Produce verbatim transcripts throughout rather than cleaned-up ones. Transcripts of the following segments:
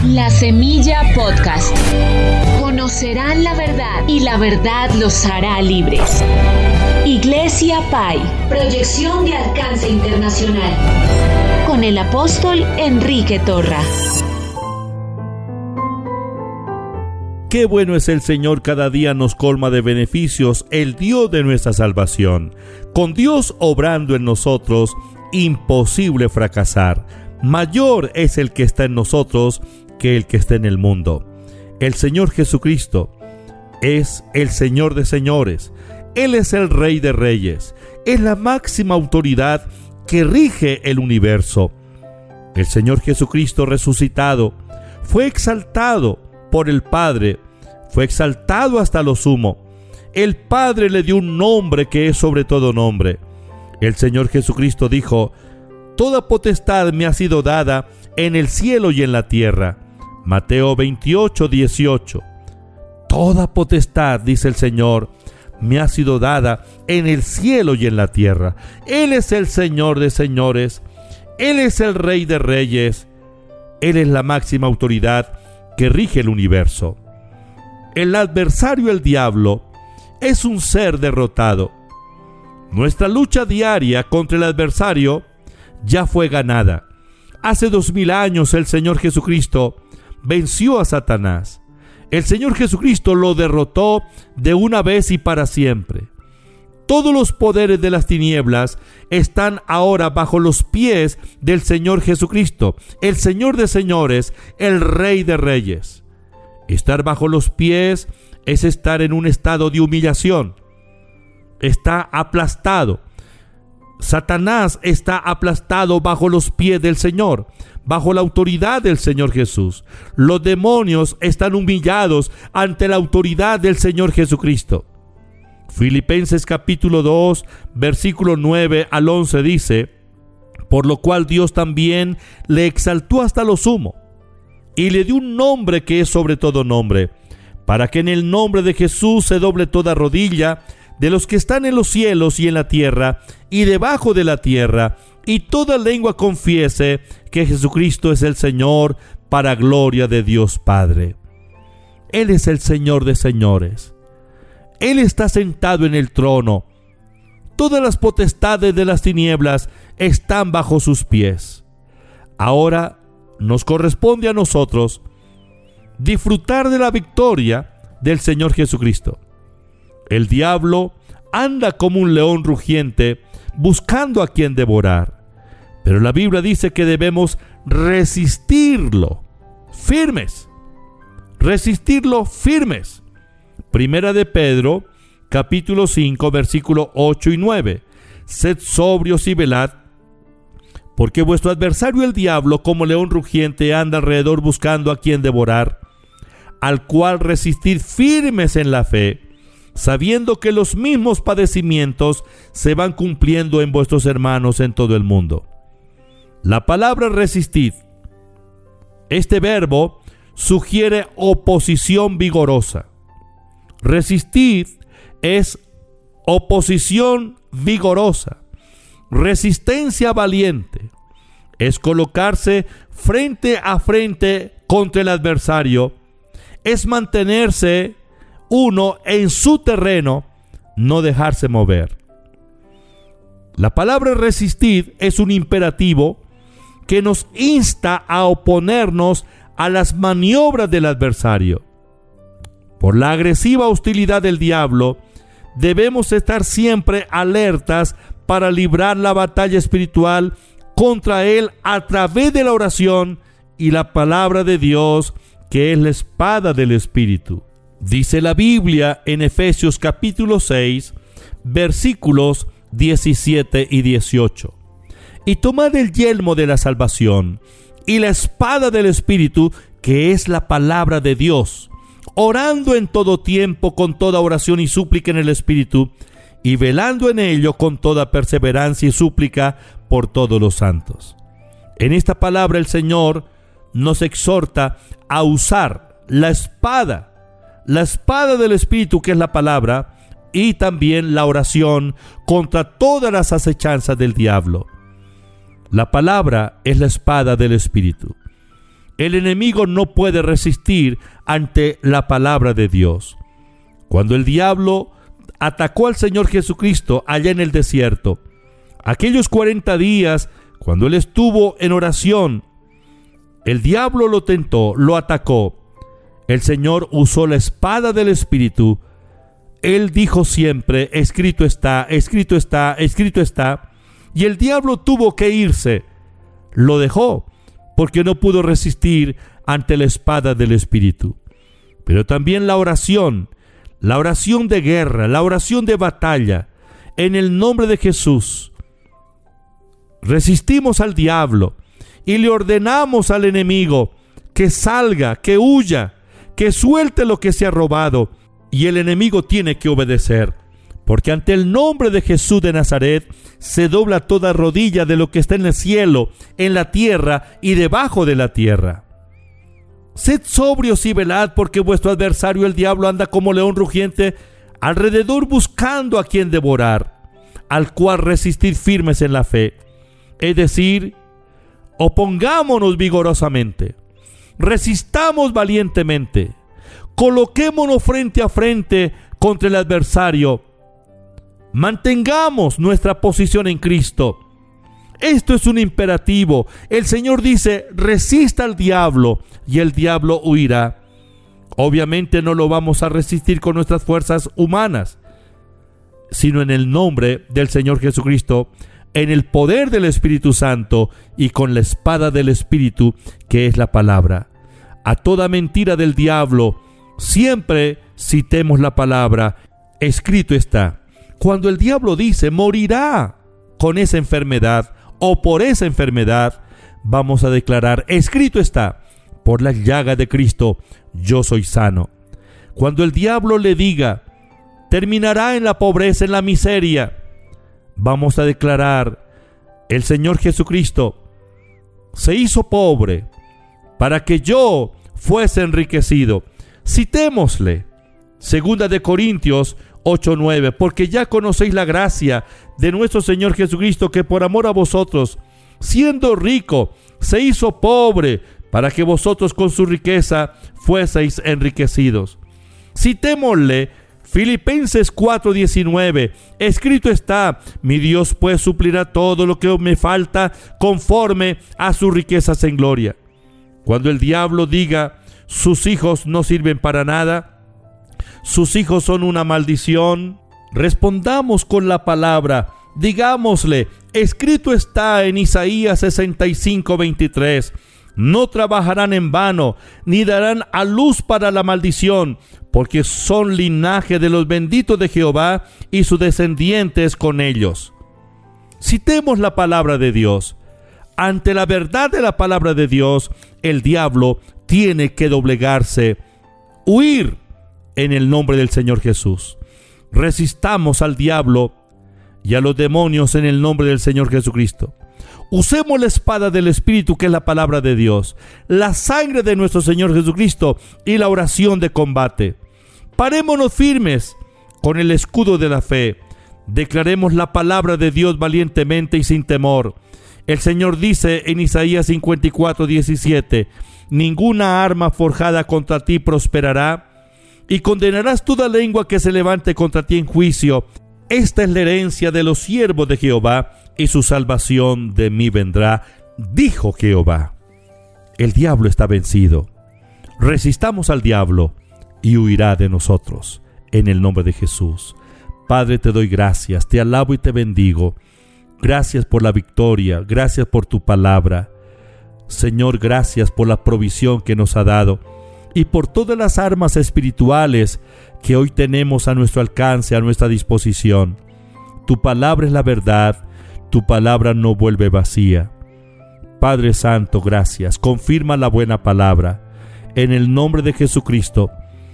La Semilla Podcast. Conocerán la verdad y la verdad los hará libres. Iglesia Pai. Proyección de alcance internacional. Con el apóstol Enrique Torra. Qué bueno es el Señor, cada día nos colma de beneficios, el Dios de nuestra salvación. Con Dios obrando en nosotros, imposible fracasar. Mayor es el que está en nosotros que el que está en el mundo. El Señor Jesucristo es el Señor de señores. Él es el Rey de reyes. Es la máxima autoridad que rige el universo. El Señor Jesucristo resucitado fue exaltado por el Padre, fue exaltado hasta lo sumo. El Padre le dio un nombre que es sobre todo nombre. El Señor Jesucristo dijo: toda potestad me ha sido dada en el cielo y en la tierra. Mateo veintiocho, dieciocho. Toda potestad, dice el Señor, me ha sido dada en el cielo y en la tierra. Él es el Señor de señores. Él es el Rey de reyes. Él es la máxima autoridad que rige el universo. El adversario, el diablo, es un ser derrotado. Nuestra lucha diaria contra el adversario ya fue ganada. Hace dos mil años el Señor Jesucristo venció a Satanás. El Señor Jesucristo lo derrotó de una vez y para siempre. Todos los poderes de las tinieblas están ahora bajo los pies del Señor Jesucristo, el Señor de señores, el Rey de reyes. Estar bajo los pies es estar en un estado de humillación. Está aplastado. Satanás está aplastado bajo los pies del Señor, bajo la autoridad del Señor Jesús. Los demonios están humillados ante la autoridad del Señor Jesucristo. Filipenses capítulo dos, versículo nueve al once dice: por lo cual Dios también le exaltó hasta lo sumo, y le dio un nombre que es sobre todo nombre, para que en el nombre de Jesús se doble toda rodilla, de los que están en los cielos y en la tierra y debajo de la tierra, y toda lengua confiese que Jesucristo es el Señor, para gloria de Dios Padre. Él es el Señor de señores. Él está sentado en el trono. Todas las potestades de las tinieblas están bajo sus pies. Ahora nos corresponde a nosotros disfrutar de la victoria del Señor Jesucristo. El diablo anda como un león rugiente buscando a quien devorar, pero la Biblia dice que debemos resistirlo firmes, resistirlo firmes. Primera de Pedro, capítulo cinco, versículo ocho y nueve. Sed sobrios y velad, porque vuestro adversario el diablo, como león rugiente, anda alrededor buscando a quien devorar, al cual resistid firmes en la fe, sabiendo que los mismos padecimientos se van cumpliendo en vuestros hermanos en todo el mundo. La palabra resistid, este verbo sugiere oposición vigorosa. Resistid es oposición vigorosa, resistencia valiente. Es colocarse frente a frente contra el adversario, es mantenerse uno en su terreno, no dejarse mover. La palabra resistir es un imperativo que nos insta a oponernos a las maniobras del adversario. Por la agresiva hostilidad del diablo, debemos estar siempre alertas para librar la batalla espiritual contra él a través de la oración y la palabra de Dios, que es la espada del Espíritu. Dice la Biblia en Efesios capítulo seis, versículos diecisiete y dieciocho. Y tomad el yelmo de la salvación y la espada del Espíritu, que es la palabra de Dios, orando en todo tiempo con toda oración y súplica en el Espíritu, y velando en ello con toda perseverancia y súplica por todos los santos. En esta palabra el Señor nos exhorta a usar la espada, la espada del Espíritu, que es la palabra, y también la oración contra todas las acechanzas del diablo. La palabra es la espada del Espíritu. El enemigo no puede resistir ante la palabra de Dios. Cuando el diablo atacó al Señor Jesucristo allá en el desierto, aquellos cuarenta días, cuando Él estuvo en oración, el diablo lo tentó, lo atacó. El Señor usó la espada del Espíritu. Él dijo siempre: escrito está, escrito está, escrito está. Y el diablo tuvo que irse. Lo dejó porque no pudo resistir ante la espada del Espíritu. Pero también la oración, la oración de guerra, la oración de batalla, en el nombre de Jesús. Resistimos al diablo y le ordenamos al enemigo que salga, que huya, que suelte lo que se ha robado. Y el enemigo tiene que obedecer, porque ante el nombre de Jesús de Nazaret se dobla toda rodilla de lo que está en el cielo, en la tierra y debajo de la tierra. Sed sobrios y velad, porque vuestro adversario el diablo anda como león rugiente alrededor buscando a quien devorar, al cual resistid firmes en la fe. Es decir, opongámonos vigorosamente, resistamos valientemente, coloquémonos frente a frente contra el adversario, mantengamos nuestra posición en Cristo. Esto es un imperativo. El Señor dice: resista al diablo y el diablo huirá. Obviamente no lo vamos a resistir con nuestras fuerzas humanas, sino en el nombre del Señor Jesucristo, en el poder del Espíritu Santo y con la espada del Espíritu, que es la palabra. A toda mentira del diablo, siempre citemos la palabra: escrito está. Cuando el diablo dice morirá con esa enfermedad o por esa enfermedad, vamos a declarar: escrito está, por la llaga de Cristo yo soy sano. Cuando el diablo le diga terminará en la pobreza, en la miseria, vamos a declarar: el Señor Jesucristo se hizo pobre para que yo fuese enriquecido. Citémosle Segunda de Corintios ocho nueve, porque ya conocéis la gracia de nuestro Señor Jesucristo, que por amor a vosotros, siendo rico, se hizo pobre, para que vosotros con su riqueza fueseis enriquecidos. Citémosle Filipenses cuatro diecinueve, escrito está: mi Dios pues suplirá todo lo que me falta conforme a sus riquezas en gloria. Cuando el diablo diga: sus hijos no sirven para nada, sus hijos son una maldición, respondamos con la palabra. Digámosle: escrito está en Isaías sesenta y cinco veintitrés, no trabajarán en vano, ni darán a luz para la maldición, porque son linaje de los benditos de Jehová, y sus descendientes con ellos. Citemos la palabra de Dios. Ante la verdad de la palabra de Dios, el diablo tiene que doblegarse, huir en el nombre del Señor Jesús. Resistamos al diablo y a los demonios en el nombre del Señor Jesucristo. Usemos la espada del Espíritu, que es la palabra de Dios, la sangre de nuestro Señor Jesucristo y la oración de combate. Parémonos firmes con el escudo de la fe. Declaremos la palabra de Dios valientemente y sin temor. El Señor dice en Isaías cincuenta y cuatro diecisiete, ninguna arma forjada contra ti prosperará, y condenarás toda lengua que se levante contra ti en juicio. Esta es la herencia de los siervos de Jehová, y su salvación de mí vendrá, dijo Jehová. El diablo está vencido. Resistamos al diablo y huirá de nosotros, en el nombre de Jesús. Padre, te doy gracias, te alabo y te bendigo. Gracias por la victoria, gracias por tu palabra. Señor, gracias por la provisión que nos ha dado y por todas las armas espirituales que hoy tenemos a nuestro alcance, a nuestra disposición. Tu palabra es la verdad, tu palabra no vuelve vacía. Padre Santo, gracias. Confirma la buena palabra. En el nombre de Jesucristo,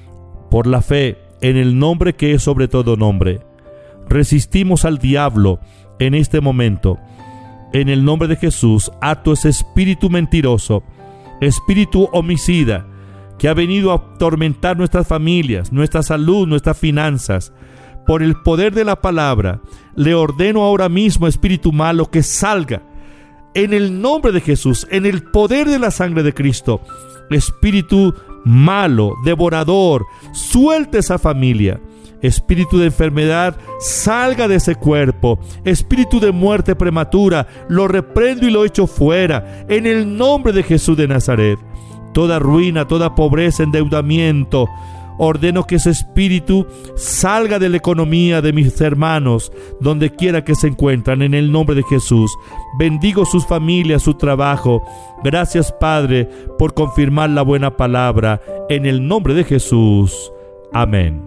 por la fe, en el nombre que es sobre todo nombre, resistimos al diablo en este momento. En el nombre de Jesús, ato ese espíritu mentiroso, espíritu homicida, que ha venido a atormentar nuestras familias, nuestra salud, nuestras finanzas. Por el poder de la palabra, le ordeno ahora mismo, espíritu malo, que salga. en el nombre de Jesús, en el poder de la sangre de Cristo. Espíritu malo, devorador, suelta esa familia. Espíritu de enfermedad, salga de ese cuerpo. Espíritu de muerte prematura, lo reprendo y lo echo fuera, en el nombre de Jesús de Nazaret. Toda ruina, toda pobreza, endeudamiento, ordeno que ese espíritu salga de la economía de mis hermanos, donde quiera que se encuentran, en el nombre de Jesús. Bendigo sus familias, su trabajo. Gracias, Padre, por confirmar la buena palabra, en el nombre de Jesús. Amén.